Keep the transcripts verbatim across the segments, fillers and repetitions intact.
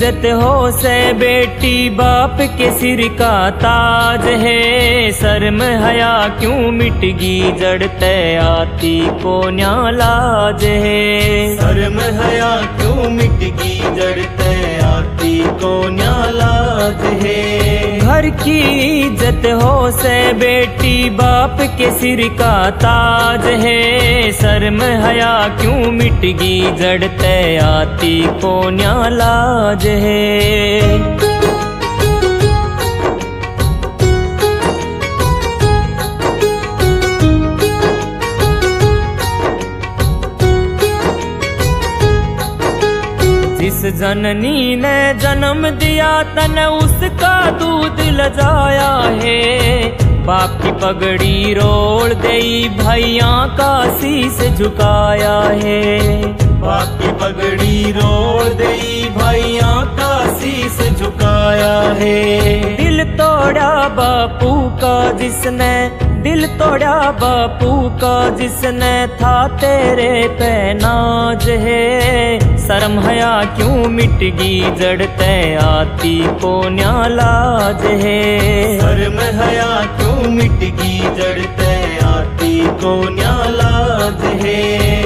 इज्जत हो से बेटी बाप के सिर का ताज है। शर्म हया क्यों मिटगी जड़ते आती को न्यालाज है। शर्म हया क्यों मिटगी जड़ते आती को न्यालाज है। घर की इज्जत हो से बेटी बाप के सिर का ताज है। शर्म हया क्यों मिटगी जड़ते आती को न्यालाज है। जिस जननी ने जन्म दिया तन उसका दूध लजाया है। बाप की पगड़ी रोल देई भैया का शीश झुकाया है। बाप की पगड़ी रोल देई भैया का शीश झुकाया है। दिल तोड़ा बापू का जिसने दिल तोड़ा बापू का जिसने था तेरे पे नाज है। शर्म हया क्यों मिटगी जड़ते आती को न्यालाज है। शर्म हया क्यों मिटगी जड़ते आती को न्यालाज है।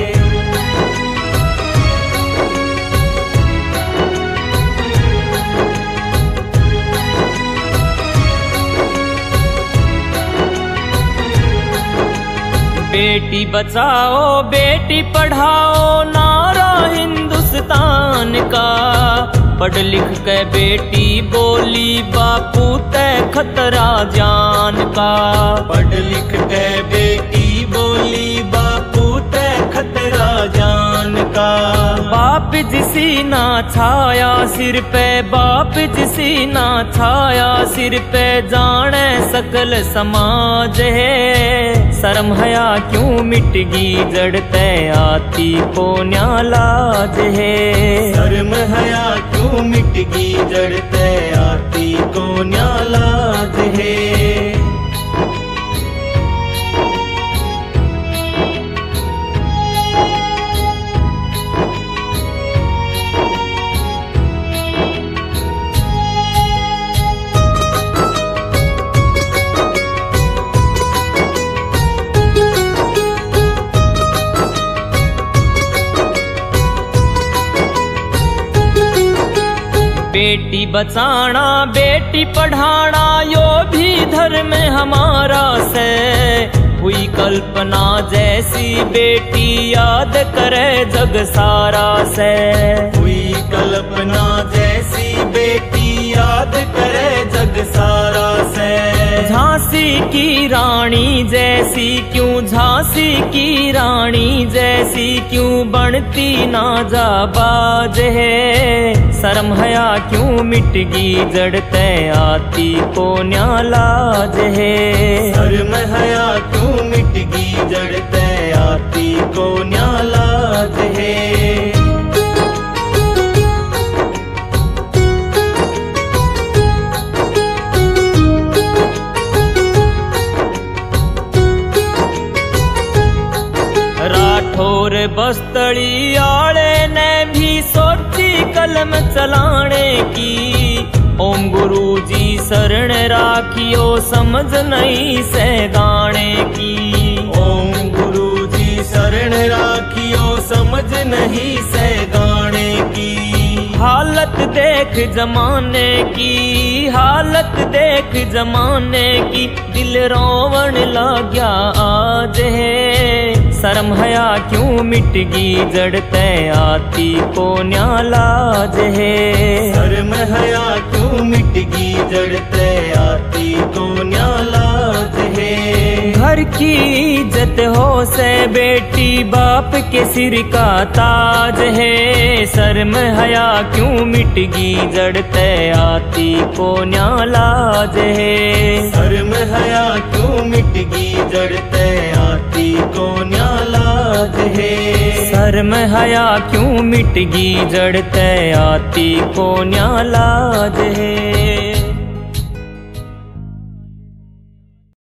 बेटी बचाओ बेटी पढ़ाओ नारा हिंदुस्तान का। पढ़ लिख के बेटी बोली बापू तय खतरा जान का। पढ़ लिख के बेटी बोली बापू तय खतरा जान का। बाप जिसी ना छाया सिर पे बाप जिसी ना छाया सिर पे जाने सकल समाज है। शर्म हया क्यों मिटगी जड़ते आती को न्यालाज है। शर्म हया क्यों मिटगी जड़ते आती को न्यालाज है। बेटी बचाना बेटी पढ़ाना यो भी धर्म हमारा से। हुई कल्पना जैसी बेटी याद करे जग सारा से। हुई कल्पना जैसी बेटी याद करे जग सारा से। झांसी की रानी जैसी क्यों झांसी की रानी जैसी क्यों बनती ना जाबाज है। शर्म हया क्यों मिटगी जड़ते आती को न्यालाज है। शर्म हया क्यों मिटगी जड़ते आती को न्यालाज है। राठौर बस्तड़ी आले ने भी सोची कलम चलाने की। ओम गुरु जी शरण राखियो समझ नहीं से गाने की। ओम गुरु जी शरण राखियो समझ नहीं से गाने की। हालत देख जमाने की हालत देख जमाने की दिल रोवण लाग्या आज है। शर्म हया क्यों मिटगी जड़ते आती को न्यालाज है। शर्म हया क्यों मिटगी जड़ते आती को न्यालाज है। घर की इज्जत हो से बेटी बाप के सिर का ताज है। शर्म हया क्यों मिटगी जड़ते आती को न्यालाज है। शर्म हया क्यों मिटगी जड़ते आती को न्यालाज है। शर्म हया क्यों मिटगी जड़ते आती को न्यालाज है।